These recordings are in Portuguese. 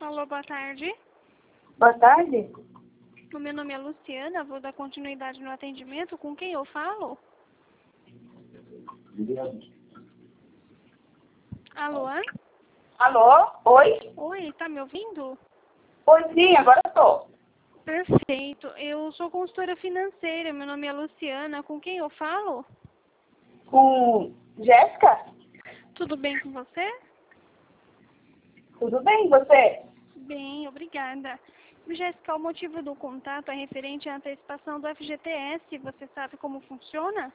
Alô, boa tarde. Boa tarde. O meu nome é Luciana, vou dar continuidade no atendimento. Com quem eu falo? Alô? Alô? Oi? Oi, tá me ouvindo? Oi, sim, agora eu tô. Perfeito. Eu sou consultora financeira, meu nome é Luciana. Com quem eu falo? Com Jéssica? Tudo bem com você? Tudo bem, você? Bem, obrigada. Jéssica, o motivo do contato é referente à antecipação do FGTS. Você sabe como funciona?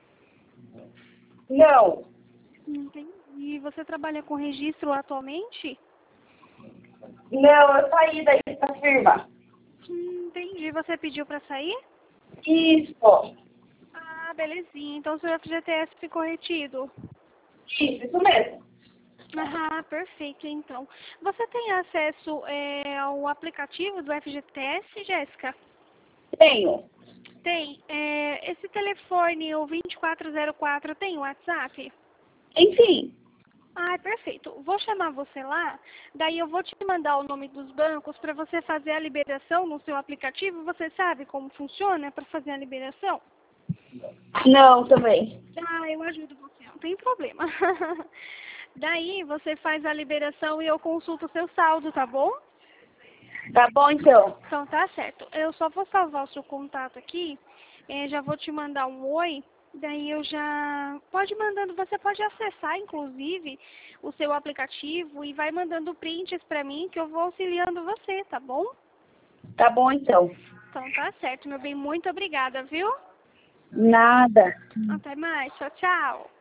Não. Entendi. Você trabalha com registro atualmente? Não, eu saí daí da firma. Entendi. Você pediu para sair? Isso. Ah, belezinha. Então, seu FGTS ficou retido. Isso mesmo. Ah, perfeito, então. Você tem acesso ao aplicativo do FGTS, Jéssica? Tenho. Tem. Esse telefone, o 2404, tem WhatsApp? Enfim. Ah, perfeito. Vou chamar você lá, daí eu vou te mandar o nome dos bancos para você fazer a liberação no seu aplicativo. Você sabe como funciona para fazer a liberação? Não, também. Ah, eu ajudo você, não tem problema. Daí você faz a liberação e eu consulto o seu saldo, tá bom? Tá bom, então. Então tá certo. Eu só vou salvar o seu contato aqui, já vou te mandar um oi, daí eu já... Pode mandando, você pode acessar inclusive o seu aplicativo e vai mandando prints pra mim que eu vou auxiliando você, tá bom? Tá bom, então. Então tá certo, meu bem, muito obrigada, viu? Nada. Até mais, tchau, tchau.